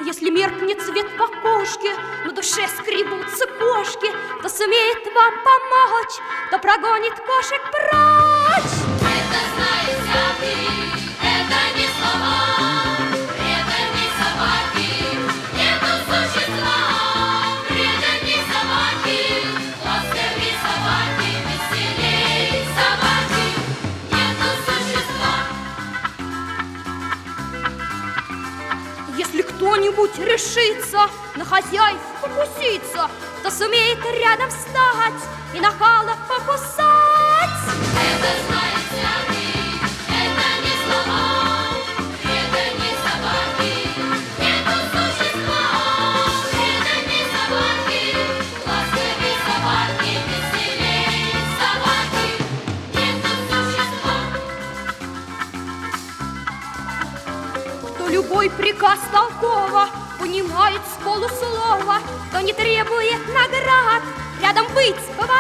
Если меркнет свет в окошке, на душе скребутся кошки, кто сумеет вам помочь, кто прогонит кошек прочь. Это знает всякий, это не слова, преданней собаки нету существа. Преданней собаки, ласковей собаки, веселей собаки нету существа. Если кто-нибудь решится на хозяев покуситься, кто сумеет рядом встать и нахала покусать. Это знает всякий, это не слова, преданней собаки нету существа. Преданней собаки, ласковей собаки, веселей собаки нету существа. Кто любой приказ толково понимает с полуслова, кто не требует наград, рядом быть бывает